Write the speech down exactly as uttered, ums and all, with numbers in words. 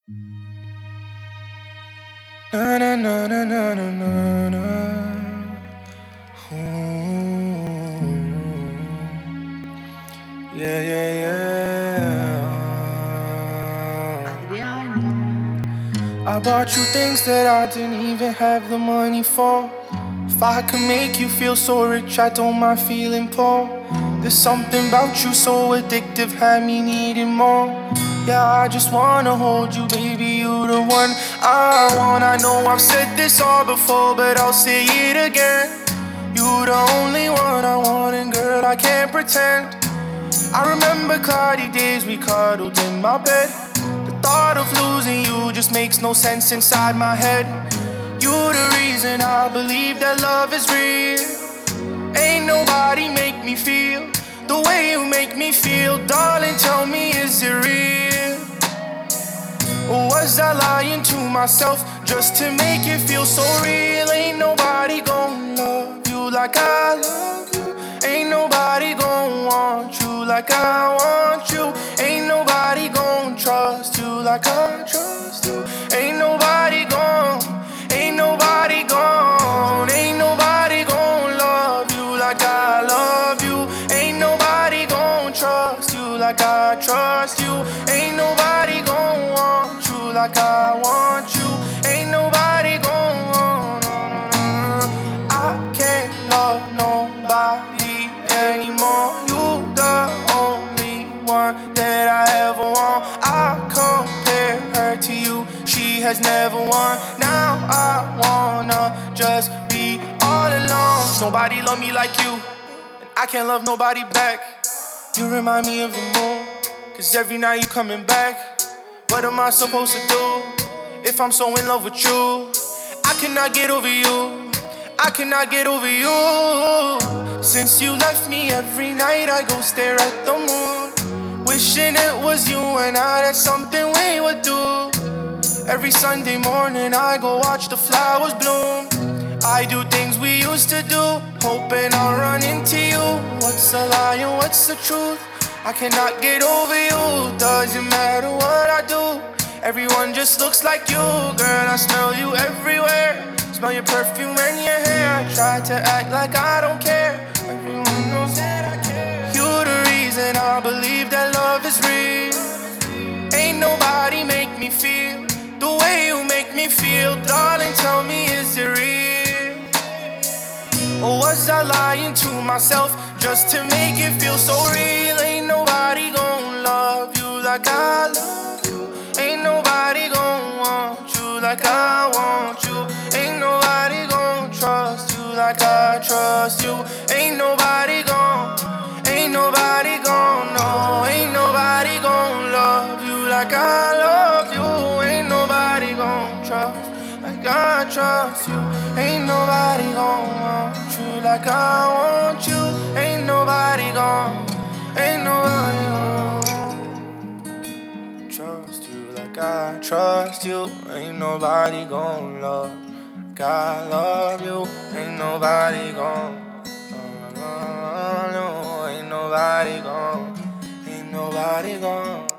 Na na na na na na na na. Ooh. Yeah, yeah, yeah. I bought you things that I didn't even have the money for. If I could make you feel so rich, I don't mind feeling poor. There's something about you so addictive, had me needing more. Yeah, I just wanna hold you, baby, you the one I want. I know I've said this all before, but I'll say it again. You the only one I want, and girl, I can't pretend. I remember cloudy days we cuddled in my bed. The thought of losing you just makes no sense inside my head. You the reason I believe that love is real. Ain't nobody make me feel the way you make me feel. Darling, tell me, is it real? Or was I lying to myself just to make it feel so real? Ain't nobody gon' love you like I love you. Ain't nobody gon' want you like I want you. Ain't nobody gon' trust you like I trust you. Ain't nobody gon', ain't nobody gon', ain't nobody gon' love you like I love you. Ain't nobody gon' trust you like I trust you. Ain't nobody gon' want you like I want you. Ain't nobody gon' want, no, no, no, no. I can't love nobody anymore. You the only one that I ever want. I compare her to you, she has never won. Now I wanna just be all alone. Nobody love me like you, and I can't love nobody back. You remind me of the moon, cause every night you coming back. What am I supposed to do if I'm so in love with you? I cannot get over you, I cannot get over you. Since you left me, every night I go stare at the moon, wishing it was you and I, that's something we would do. Every Sunday morning I go watch the flowers bloom. I do things we used to do, hoping I'll run into you. What's a lie and what's the truth? I cannot get over you, doesn't matter what I do. Everyone just looks like you, girl, I smell you everywhere. Smell your perfume and your hair. I try to act like I don't care, everyone knows that I care. You the reason I believe that love is real. Ain't nobody make me feel the way you make me feel. Darling, tell me, is it real? Or was I lying to myself just to make it feel so real? Ain't nobody gon' love you like I love you. Ain't nobody gon' want you like I want you. Ain't nobody gon' trust you like I trust you. Ain't nobody gon', ain't nobody gon' know. Ain't nobody gon' love you like I love you. Ain't nobody gon' trust like I trust you. Ain't nobody gon' want you like I want you. Ain't nobody gon', ain't nobody gon' trust you like I trust you. Ain't nobody gon' love like I love you. Ain't nobody gon', no, no, no, ain't nobody gon', ain't nobody gon'.